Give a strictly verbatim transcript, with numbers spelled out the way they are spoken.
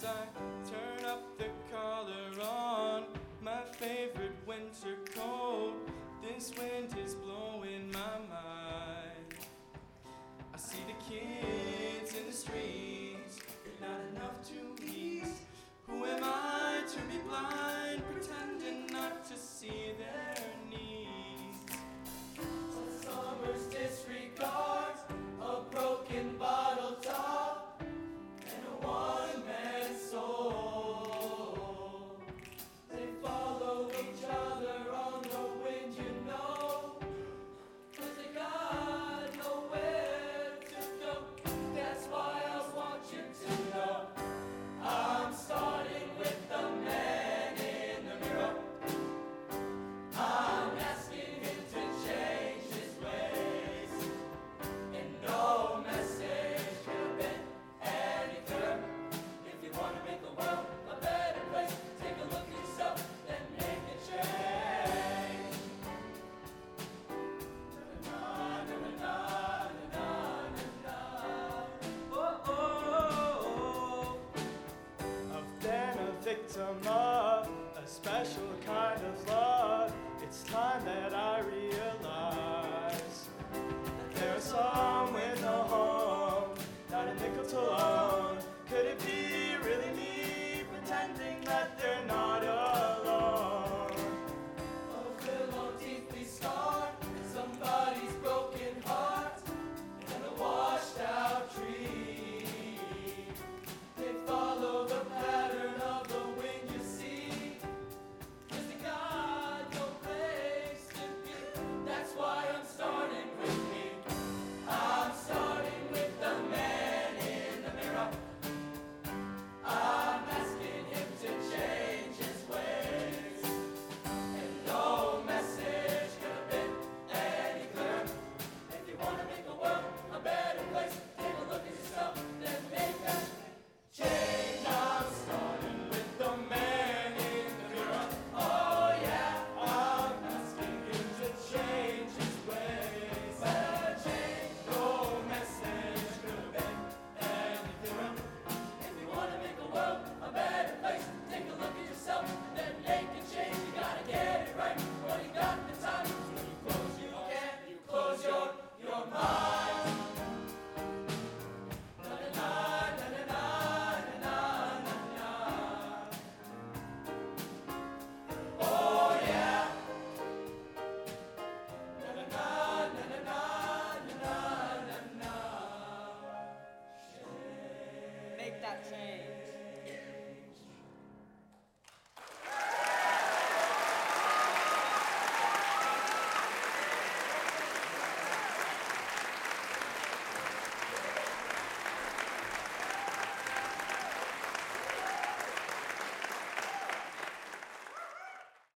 as I turn up the collar on my favorite winter coat. This wind is blowing my mind. I see the kids in the streets, not enough to eat. Who am I to be blind, pretending not to see their needs? Summer's disregard, a broken bottle top, and a one-man soul. They follow each other on the wind, you know, 'cause they got nowhere to go. That's why I want you to know I'm starting with the man in the mirror. I'm asking him to change his ways, and no message could have been any clearer. If you want to make the world a better place, take a look at yourself and make a change. Na, na, na, na, na, na, na. Oh, oh, oh. I've been a victim of a special kind of love. It's time that I realize that there are some with no home, not a nickel to loan. Could it be really me pretending that they're not alone? A pillow deeply scarred, somebody's broken heart, and a washed out tree. They follow the pattern of the wind, you see, 'cause they got no place to be. That's why I'm starting with me. I'm starting with the man in the mirror. I'm asking him to change his ways, and no message could have been any clearer. If you want to make the world a better place, take a look at yourself, then make that change. I'm starting with the man in the mirror. Oh yeah, I'm asking him to change his ways. Well, change, no message could have been any clearer. If you want to make the world a better place, take a look at yourself, then make a change. You gotta get it right while you got the time. So you close your can, you close your your mind. Na na na na na na na na na. Oh yeah. Na na na na na na na na na. Make that change.